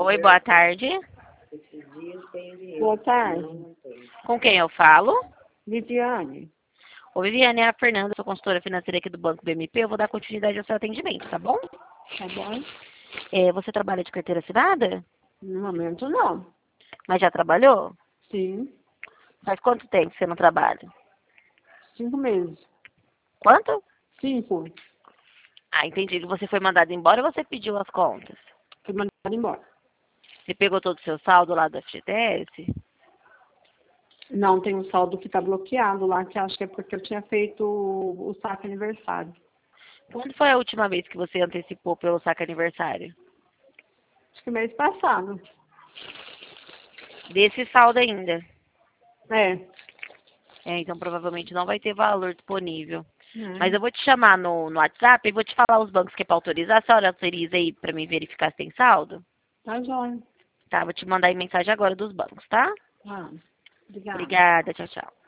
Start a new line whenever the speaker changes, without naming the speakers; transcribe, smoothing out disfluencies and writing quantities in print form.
Oi, boa tarde.
Boa tarde,
Com quem eu falo?
Viviane.
Oi, Viviane, é a Fernanda, sou consultora financeira aqui do Banco BMP. Eu vou dar continuidade ao seu atendimento, tá bom?
Tá bom?
Você trabalha de carteira assinada?
No momento, não.
Mas já trabalhou?
Sim,
Faz quanto tempo que você não trabalha?
5 meses.
Quanto?
5.
Ah, entendi. Você foi mandado embora ou você pediu as contas?
Fui mandada embora.
Você pegou todo o seu saldo lá do FGTS?
Não, tem um saldo que tá bloqueado lá, que acho que é porque eu tinha feito o saque aniversário.
Quando foi a última vez que você antecipou pelo saque aniversário?
Acho que mês passado.
Desse saldo ainda.
É.
Então provavelmente não vai ter valor disponível. Mas
É.
eu vou te chamar no WhatsApp e vou te falar os bancos que é para autorizar. A senhora autoriza aí para me verificar se tem saldo?
Tá jóia.
Tá, vou te mandar aí mensagem agora dos bancos, tá?
Tá. Obrigada.
Obrigada, tchau, tchau.